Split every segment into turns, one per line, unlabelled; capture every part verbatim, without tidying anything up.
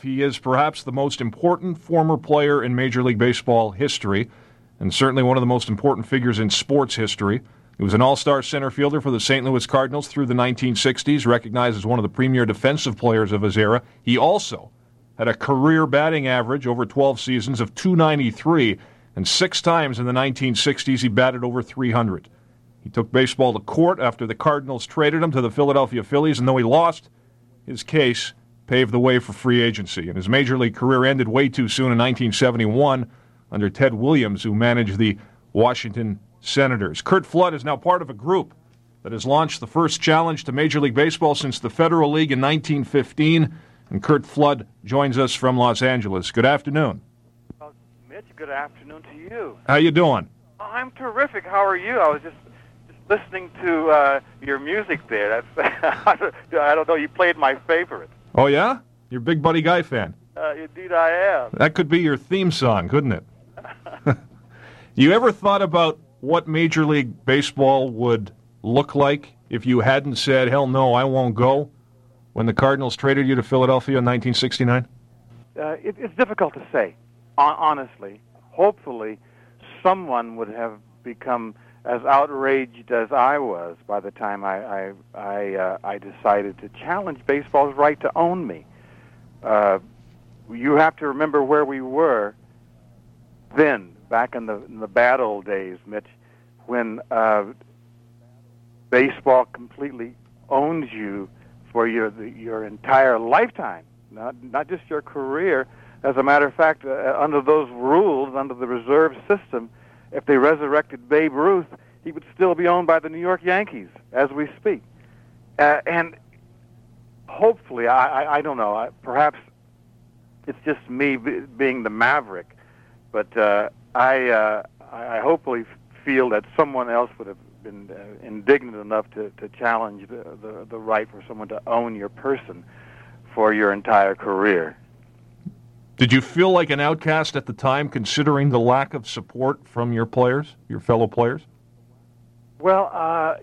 He is perhaps the most important former player in Major League Baseball history, and certainly one of the most important figures in sports history. He was an all-star center fielder for the Saint Louis Cardinals through the nineteen sixties, recognized as one of the premier defensive players of his era. He also had a career batting average over twelve seasons of two ninety-three, and six times in the nineteen sixties he batted over three hundred. He took baseball to court after the Cardinals traded him to the Philadelphia Phillies, and though he lost, his case paved the way for free agency. And his major league career ended way too soon in nineteen seventy-one under Ted Williams, who managed the Washington Senators. Curt Flood is now part of a group that has launched the first challenge to Major League Baseball since the Federal League in nineteen fifteen, and Curt Flood joins us from Los Angeles. Good afternoon.
Well, Mitch, good afternoon to you.
How you doing?
I'm terrific. How are you? I was just, just listening to uh, your music there. That's I don't know. You played my favorite.
Oh, yeah? You're a big Buddy Guy fan.
Uh, indeed I am.
That could be your theme song, couldn't it? You ever thought about what Major League Baseball would look like if you hadn't said, hell no, I won't go, when the Cardinals traded you to Philadelphia in nineteen sixty-nine?
Uh, it, it's difficult to say, honestly. Hopefully, someone would have become as outraged as I was by the time I I I, uh, I decided to challenge baseball's right to own me. Uh, you have to remember where we were then, back in the in the bad old days, Mitch, when uh, baseball completely owns you for your the, your entire lifetime, not not just your career. As a matter of fact, uh, under those rules, under the reserve system, if they resurrected Babe Ruth, he would still be owned by the New York Yankees as we speak. Uh, and hopefully, I, I, I don't know, I, perhaps it's just me b- being the maverick, but uh, I, uh, I hopefully feel that someone else would have been uh, indignant enough to, to challenge the, the, the right for someone to own your person for your entire career.
Did you feel like an outcast at the time, considering the lack of support from your players, your fellow players?
Well, uh,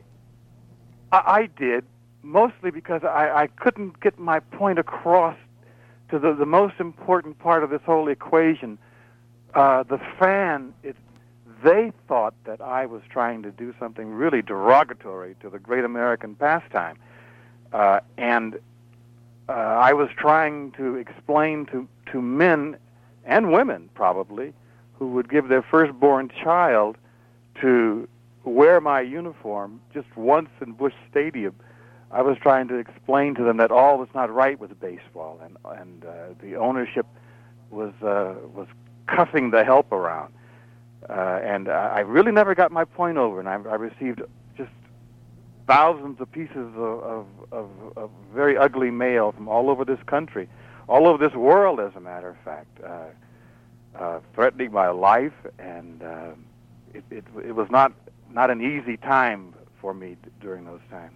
I, I did, mostly because I, I couldn't get my point across to the, the most important part of this whole equation. Uh, the fan, it, they thought that I was trying to do something really derogatory to the great American pastime. Uh, and uh, I was trying to explain to to men and women, probably, who would give their firstborn child to wear my uniform just once in Busch Stadium. I was trying to explain to them that all was not right with baseball, and and uh, the ownership was uh, was cuffing the help around. Uh, and I really never got my point over, and I, I received just thousands of pieces of, of, of, of very ugly mail from all over this country, all over this world, as a matter of fact, uh, uh, threatening my life, and uh, it, it, it was not, not an easy time for me d- during those times.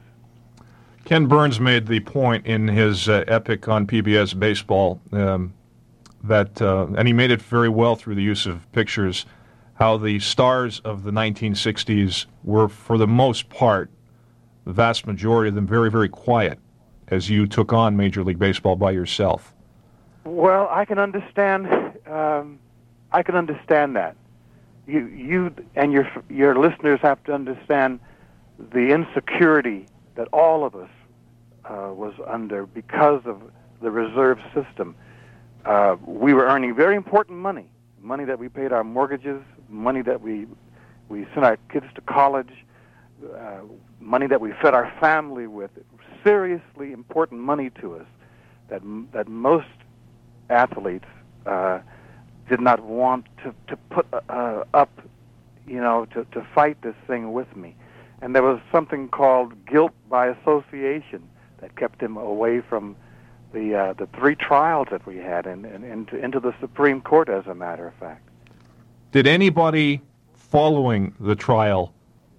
Ken Burns made the point in his uh, epic on P B S Baseball um, that, uh, and he made it very well through the use of pictures, how the stars of the nineteen sixties were, for the most part, the vast majority of them, very, very quiet as you took on Major League Baseball by yourself.
Well, I can understand. Um, I can understand that. You, you, and your your listeners have to understand the insecurity that all of us uh, was under because of the reserve system. Uh, we were earning very important money, money that we paid our mortgages, money that we we sent our kids to college, uh, money that we fed our family with. Seriously important money to us that that most athletes uh, did not want to to put uh, up, you know, to to fight this thing with me. And there was something called guilt by association that kept him away from the uh, the three trials that we had, and, and into, into the Supreme Court, as a matter of fact.
Did anybody following the trial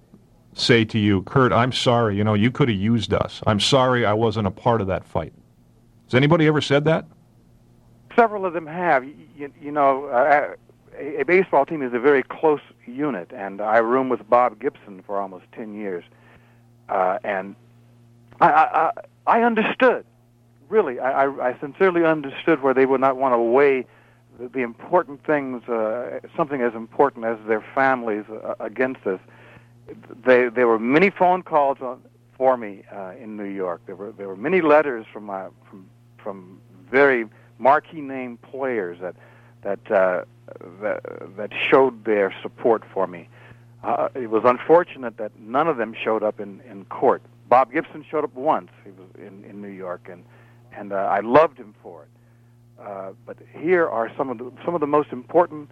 say to you, Curt, I'm sorry, you know, you could have used us. I'm sorry I wasn't a part of that fight. Has anybody ever said that?
Several of them have. You, you know, uh, a, a baseball team is a very close unit, and I roomed with Bob Gibson for almost ten years. Uh, and I, I, I understood, really, I, I, I sincerely understood where they would not want to weigh the, the important things, uh, something as important as their families uh, against us. They, there were many phone calls on, for me uh, in New York. There were there were many letters from my from from very marquee name players that that uh, that, that showed their support for me. Uh, it was unfortunate that none of them showed up in, in court. Bob Gibson showed up once. He was in, in New York, and and uh, I loved him for it. Uh, but here are some of the some of the most important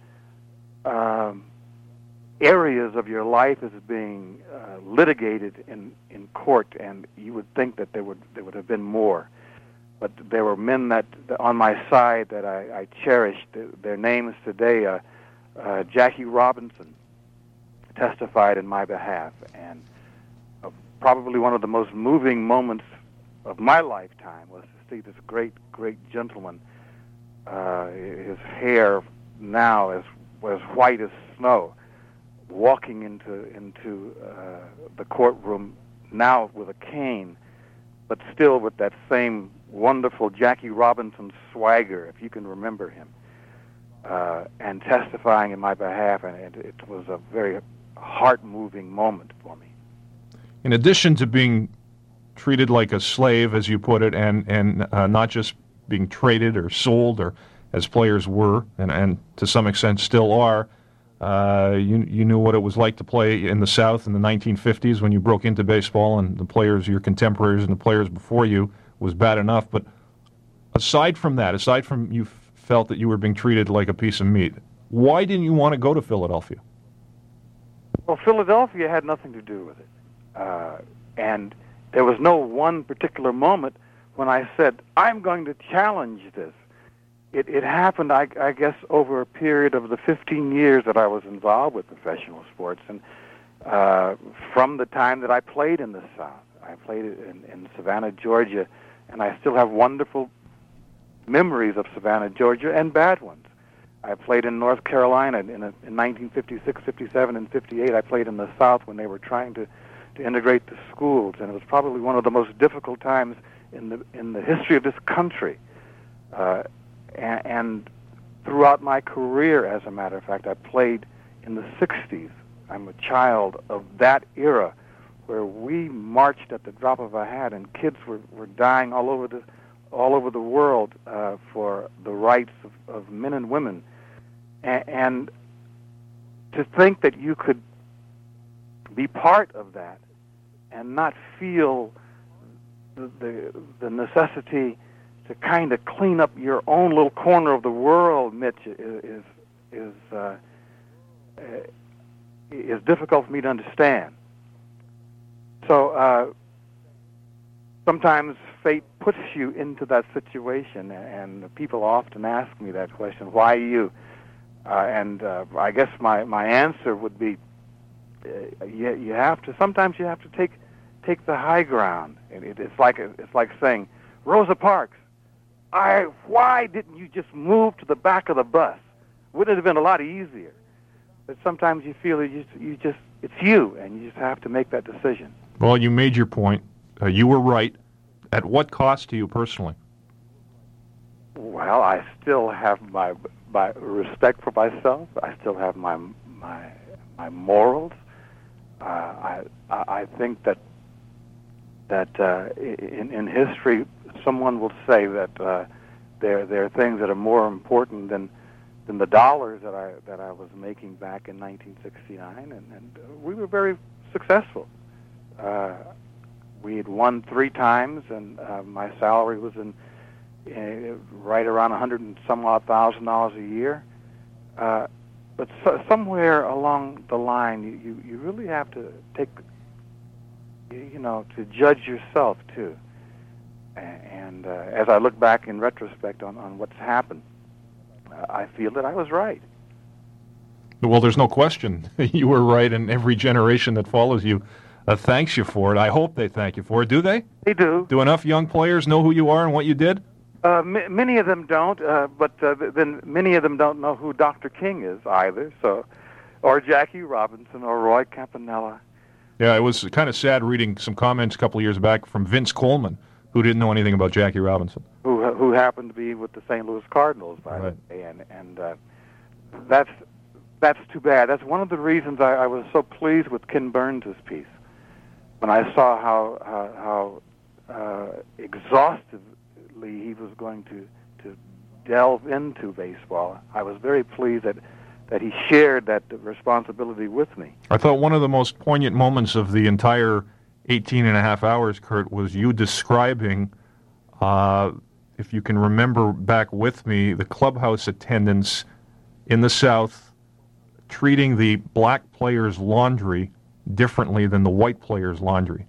um, areas of your life is being uh, litigated in, in court, and you would think that there would there would have been more. But there were men that, that on my side that I, I cherished. Their names today, uh, uh, Jackie Robinson testified in my behalf, and uh, probably one of the most moving moments of my lifetime was to see this great, great gentleman. Uh, his hair now is was white as snow, walking into into uh, the courtroom now with a cane, but still with that same wonderful Jackie Robinson swagger, if you can remember him, uh, and testifying in my behalf, and it, it was a very heart-moving moment for me.
In addition to being treated like a slave, as you put it, and and uh, not just being traded or sold, or as players were, and, and to some extent still are, uh, you you knew what it was like to play in the South in the nineteen fifties when you broke into baseball, and the players, your contemporaries and the players before you, was bad enough. But aside from that, aside from you felt that you were being treated like a piece of meat, why didn't you want to go to Philadelphia?
Well, Philadelphia had nothing to do with it. Uh, and there was no one particular moment when I said, I'm going to challenge this. It, it happened, I, I guess, over a period of the fifteen years that I was involved with professional sports. And uh, from the time that I played in the South, I played in, in Savannah, Georgia, and I still have wonderful memories of Savannah, Georgia, and bad ones. I played in North Carolina in, a, in nineteen fifty-six, fifty-seven, and fifty-eight. I played in the South when they were trying to, to integrate the schools, and it was probably one of the most difficult times in the in the history of this country. Uh, and, and throughout my career, as a matter of fact, I played in the sixties. I'm a child of that era where we marched at the drop of a hat, and kids were, were dying all over the all over the world uh, for the rights of, of men and women. And, and to think that you could be part of that and not feel the the, the necessity to kind of clean up your own little corner of the world, Mitch, is is is, uh, is difficult for me to understand. So uh, sometimes fate puts you into that situation, and people often ask me that question, why you? Uh, and uh, I guess my, my answer would be, uh, you, you have to, sometimes you have to take take the high ground. And it, it's like it's like saying, Rosa Parks, I why didn't you just move to the back of the bus? Wouldn't it have been a lot easier? But sometimes you feel that you, you just, it's you, and you just have to make that decision.
Well, you made your point. Uh, you were right. At what cost to you personally?
Well, I still have my my respect for myself. I still have my my my morals. Uh, I I think that that uh, in in history, someone will say that uh, there there are things that are more important than than the dollars that I that I was making back in nineteen sixty-nine, and, and we were very successful. Uh, we had won three times, and uh, my salary was in uh, right around a hundred and some odd thousand dollars a year. Uh, but so, somewhere along the line, you, you, you really have to take, you know, to judge yourself too. And uh, as I look back in retrospect on, on what's happened, uh, I feel that I was right.
Well, there's no question. You were right, and every generation that follows you uh, thanks you for it. I hope they thank you for it. Do they?
They do.
Do enough young players know who you are and what you did?
Uh, m- many of them don't, uh, but uh, then many of them don't know who Doctor King is either, so, or Jackie Robinson or Roy Campanella.
Yeah, it was kind of sad reading some comments a couple of years back from Vince Coleman, Who didn't know anything about Jackie Robinson?
Who who happened to be with the Saint Louis Cardinals, by
Right.
the way, and and uh, that's that's too bad. That's one of the reasons I, I was so pleased with Ken Burns' piece when I saw how how, how uh, exhaustively he was going to to delve into baseball. I was very pleased that that he shared that responsibility with me.
I thought one of the most poignant moments of the entire eighteen and a half hours, Kurt, was you describing, uh, if you can remember back with me, the clubhouse attendants in the South treating the black players' laundry differently than the white players' laundry.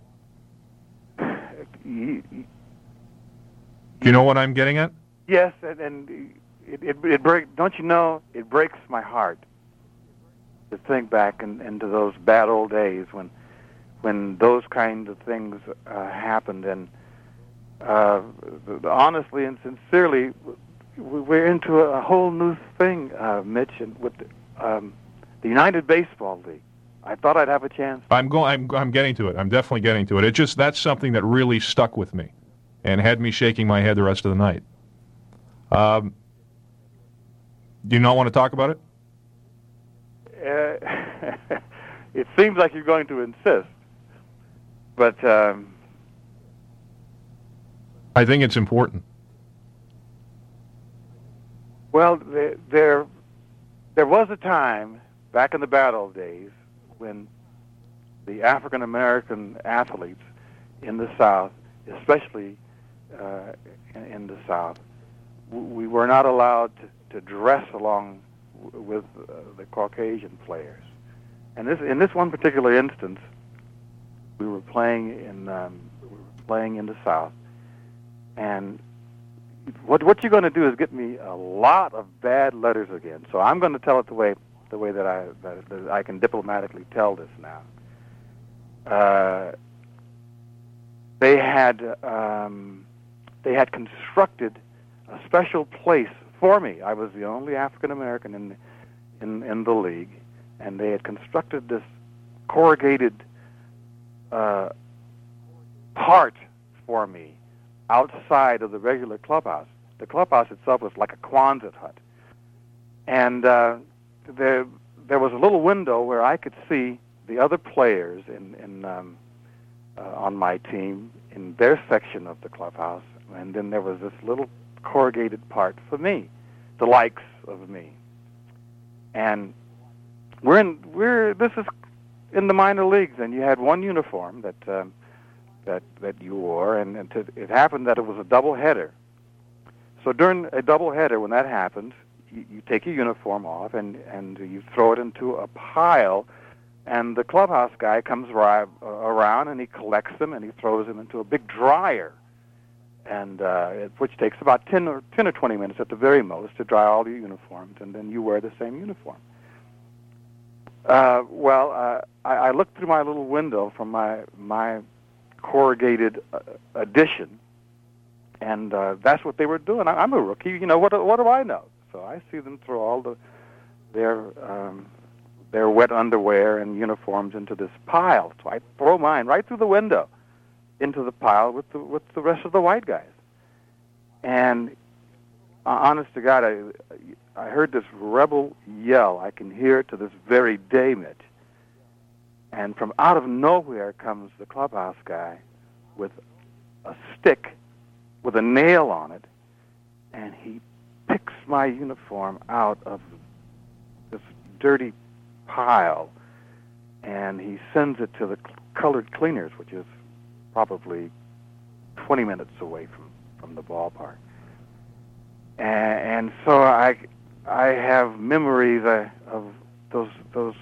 You,
Do you know what I'm getting at?
Yes, and, and it, it, it break. Don't you know? It breaks my heart to think back in, into those bad old days when, when those kinds of things uh, happened. And uh, honestly and sincerely, we're into a whole new thing, uh, Mitch, and with um, the United Baseball League. I thought I'd have a chance.
I'm going. I'm. I'm getting to it. I'm definitely getting to it. It just that's something that really stuck with me, and had me shaking my head the rest of the night. Um, do you not want to talk about it?
Uh, it seems like you're going to insist, but um,
I think it's important.
Well, there, there, there was a time back in the bad old days when the African American athletes in the South, especially uh, in, in the South, w- we were not allowed to, to dress along w- with uh, the Caucasian players. And this, in this one particular instance, we were playing in um, we were playing in the South, and what what you're going to do is get me a lot of bad letters again. So I'm going to tell it the way the way that I that, that I can diplomatically tell this now. Uh, they had um, they had constructed a special place for me. I was the only African American in in in the league, and they had constructed this corrugated uh, part for me outside of the regular clubhouse. The clubhouse itself was like a Quonset hut, and uh, there there was a little window where I could see the other players in in um, uh, on my team in their section of the clubhouse, and then there was this little corrugated part for me, the likes of me. And we're in we're this is in the minor leagues, and you had one uniform that. Um, that that you wore, and, and to, it happened that it was a double header. So during a double header, when that happens, you, you take your uniform off and, and you throw it into a pile, and the clubhouse guy comes ri- uh, around and he collects them and he throws them into a big dryer, and uh, it, which takes about ten or ten or twenty minutes at the very most to dry all your uniforms, and then you wear the same uniform. Uh, well, uh, I, I looked through my little window from my my corrugated uh, addition, and uh, that's what they were doing. I, I'm a rookie, you know. What what do I know? So I see them throw all the their um, their wet underwear and uniforms into this pile. So I throw mine right through the window into the pile with the with the rest of the white guys. And uh, honest to God, I I heard this rebel yell. I can hear it to this very day, Mitch. And from out of nowhere comes the clubhouse guy with a stick with a nail on it, and he picks my uniform out of this dirty pile, and he sends it to the colored cleaners, which is probably twenty minutes away from, from the ballpark. And, and so I, I have memories uh, of those those.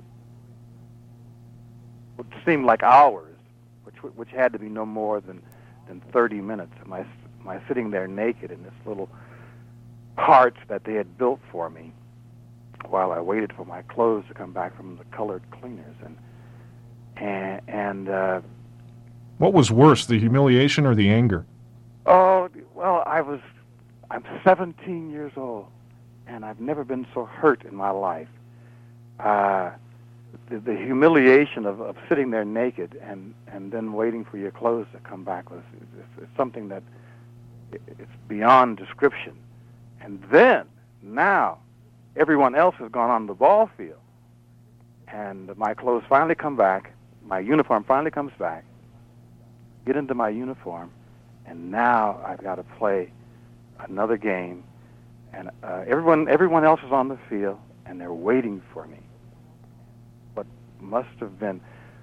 What seemed like hours, which which had to be no more than, than thirty minutes. My my sitting there naked in this little part that they had built for me, while I waited for my clothes to come back from the colored cleaners, and and and. Uh,
What was worse, the humiliation or the anger?
Oh well, I was. I'm seventeen years old, and I've never been so hurt in my life. Uh, the, the humiliation of, of sitting there naked and, and then waiting for your clothes to come back was it's, it's something that it's beyond description. And then, now, everyone else has gone on the ball field, and my clothes finally come back, my uniform finally comes back, get into my uniform, and now I've got to play another game, and uh, everyone everyone else is on the field, and they're waiting for me. What must have been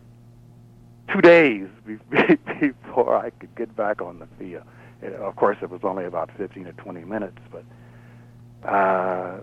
two days before I could get back on the field. It, of course, it was only about fifteen or twenty minutes, but uh,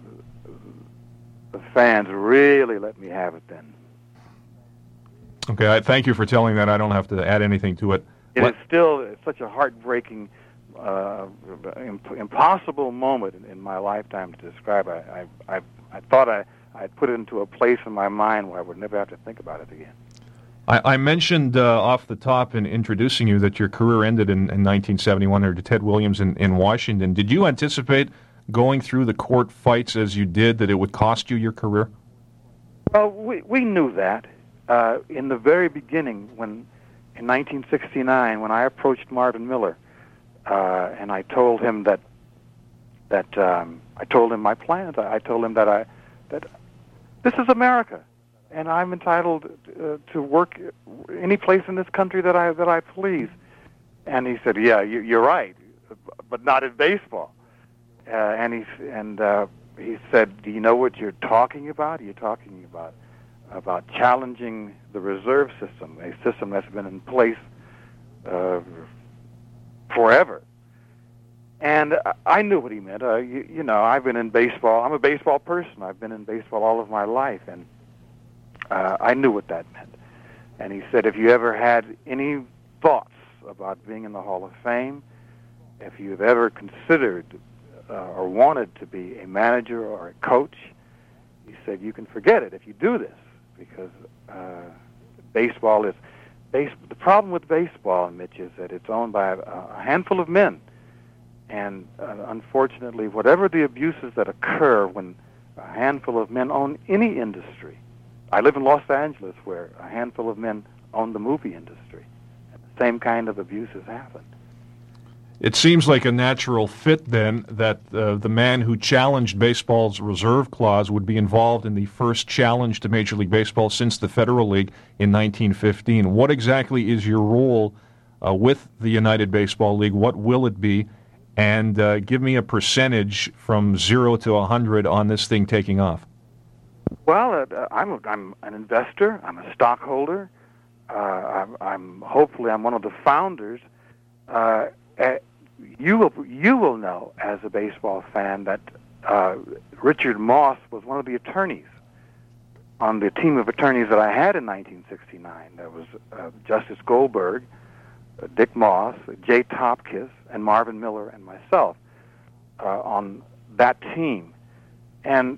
the fans really let me have it then.
Okay, I thank you for telling that. I don't have to add anything to it.
It
what?
is still it's such a heartbreaking, uh, imp- impossible moment in, in my lifetime to describe. I, I, I, I thought I, I'd put it into a place in my mind where I would never have to think about it again.
I, I mentioned uh, off the top in introducing you that your career ended in, in nineteen seventy-one under Ted Williams in, in Washington. Did you anticipate going through the court fights as you did, that it would cost you your career?
Well, we, we knew that. Uh, in the very beginning, when in nineteen sixty-nine, when I approached Marvin Miller, uh, and I told him that that um, I told him my plans. I, I told him that I that this is America, and I'm entitled uh, to work any place in this country that I that I please. And he said, "Yeah, you, you're right, but not in baseball." Uh, and he and uh, he said, "Do you know what you're talking about? You're talking about." about challenging the reserve system, a system that's been in place uh, forever." And I knew what he meant. Uh, you, you know, I've been in baseball. I'm a baseball person. I've been in baseball all of my life, and uh, I knew what that meant. And he said, if you ever had any thoughts about being in the Hall of Fame, if you've ever considered uh, or wanted to be a manager or a coach, he said, you can forget it if you do this. Because uh, baseball is base. The problem with baseball, Mitch, is that it's owned by a, a handful of men, and uh, unfortunately, whatever the abuses that occur when a handful of men own any industry. I live in Los Angeles, where a handful of men own the movie industry, and the same kind of abuses happen.
It seems like a natural fit, then, that uh, the man who challenged baseball's reserve clause would be involved in the first challenge to Major League Baseball since the Federal League in nineteen fifteen. What exactly is your role uh, with the United Baseball League? What will it be? And uh, give me a percentage from zero to one hundred on this thing taking off.
Well, uh, I'm, a, I'm an investor. I'm a stockholder. Uh, I'm, I'm hopefully I'm one of the founders. Uh, Uh, you will you will know as a baseball fan that uh, Richard Moss was one of the attorneys on the team of attorneys that I had in nineteen sixty-nine. There was uh, Justice Goldberg, uh, Dick Moss, Jay Topkis, and Marvin Miller and myself uh, on that team. And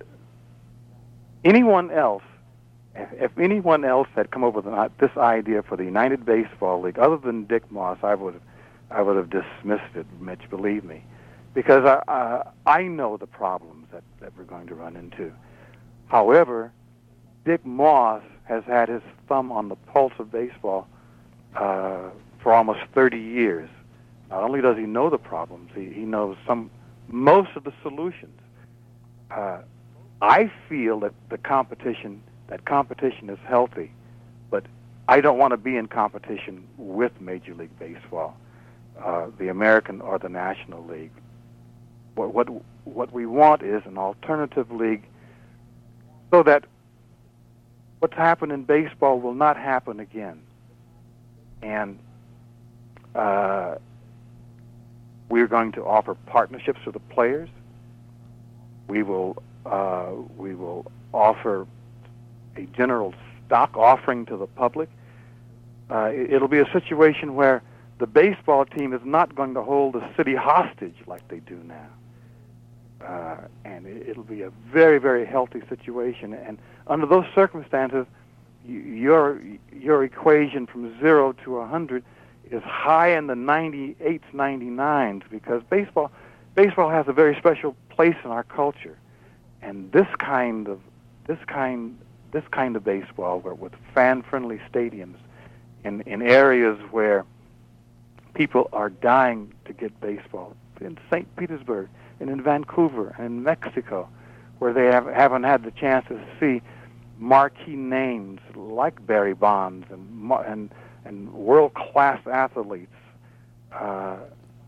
anyone else, if, if anyone else had come up with an, this idea for the United Baseball League, other than Dick Moss, I would have I would have dismissed it, Mitch, believe me, because I, uh, I know the problems that, that we're going to run into. However, Dick Moss has had his thumb on the pulse of baseball uh, for almost thirty years. Not only does he know the problems, he, he knows some most of the solutions. Uh, I feel that the competition, that competition is healthy, but I don't want to be in competition with Major League Baseball. Uh, the American or the National League. What, what what we want is an alternative league so that what's happened in baseball will not happen again. And uh, we're going to offer partnerships to the players. We will uh, we will offer a general stock offering to the public. Uh, it, it'll be a situation where the baseball team is not going to hold the city hostage like they do now. Uh, and it, it'll be a very, very healthy situation. And under those circumstances, you, your your equation from zero to one hundred is high in the ninety-eights, ninety-nines, because baseball baseball has a very special place in our culture. And this kind of this kind this kind of baseball, where with fan-friendly stadiums, in in areas where people are dying to get baseball, in Saint Petersburg and in Vancouver and in Mexico, where they have, haven't had the chance to see marquee names like Barry Bonds and and and world-class athletes uh,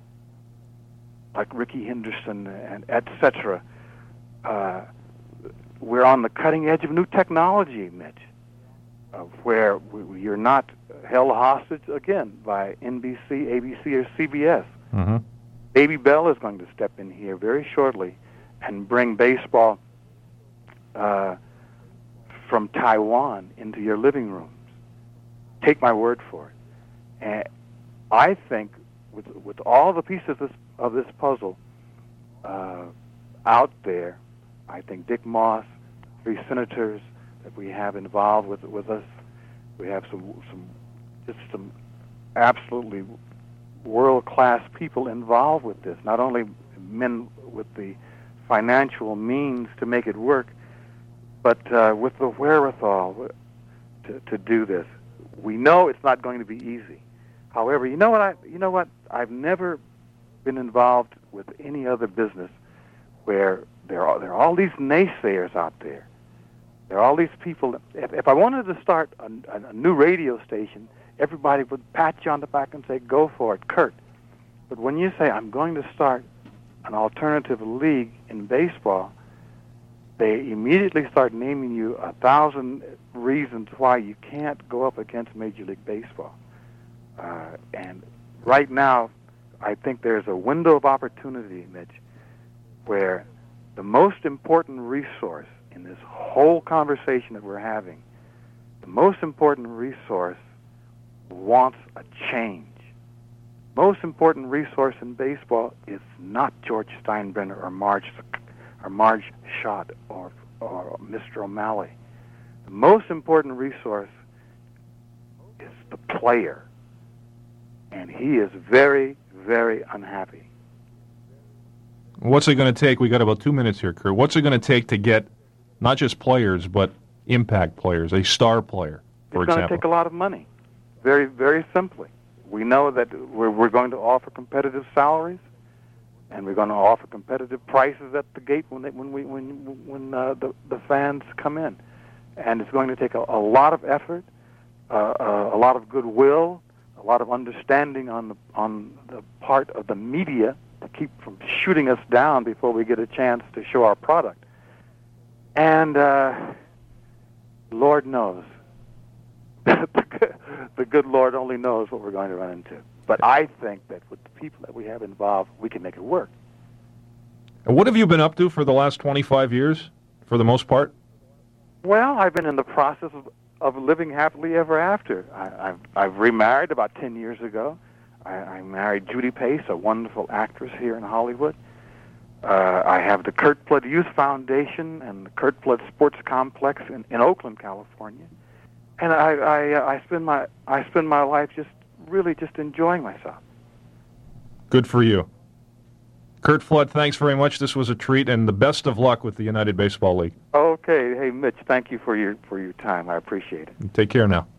like Ricky Henderson and et cetera. Uh, we're on the cutting edge of new technology, Mitch, uh, where we, you're not held hostage again by N B C, A B C, or C B S.
Mm-hmm.
Baby Bell is going to step in here very shortly and bring baseball uh, from Taiwan into your living rooms. Take my word for it. And I think with with all the pieces of this, of this puzzle uh, out there, I think Dick Moss, three senators that we have involved with with us, we have some some just some absolutely world-class people involved with this. Not only men with the financial means to make it work, but uh, with the wherewithal to to do this. We know it's not going to be easy. However, you know what? I you know what? I've never been involved with any other business where there are there are all these naysayers out there. There are all these people. If, if I wanted to start a, a new radio station, everybody would pat you on the back and say, "Go for it, Kurt." But when you say, "I'm going to start an alternative league in baseball," they immediately start naming you a thousand reasons why you can't go up against Major League Baseball. Uh, and right now, I think there's a window of opportunity, Mitch, where the most important resource in this whole conversation that we're having, the most important resource wants a change. Most important resource in baseball is not George Steinbrenner or Marge or Marge Schott or, or Mister O'Malley. The most important resource is the player. And he is very, very unhappy.
What's it going to take? We got about two minutes here, Kurt. What's it going to take to get not just players, but impact players, a star player, for
example? It's going to take a lot of money. Very, very simply. We know that we're, we're going to offer competitive salaries, and we're going to offer competitive prices at the gate when they, when we when when uh, the the fans come in, and it's going to take a, a lot of effort, uh, uh, a lot of goodwill, a lot of understanding on the on the part of the media to keep from shooting us down before we get a chance to show our product. And uh, Lord knows, the good Lord only knows what we're going to run into. But I think that with the people that we have involved, we can make it work.
And what have you been up to for the last twenty-five years, for the most part?
Well, I've been in the process of, of living happily ever after. I, I've, I've remarried about ten years ago. I, I married Judy Pace, a wonderful actress here in Hollywood. Uh, I have the Kurt Flood Youth Foundation and the Kurt Flood Sports Complex in, in Oakland, California. And I, I, uh, I spend my I spend my life just really just enjoying myself.
Good for you. Kurt Flood, thanks very much. This was a treat, and the best of luck with the United Baseball League.
Okay. Hey, Mitch, thank you for your for your time. I appreciate it.
Take care now.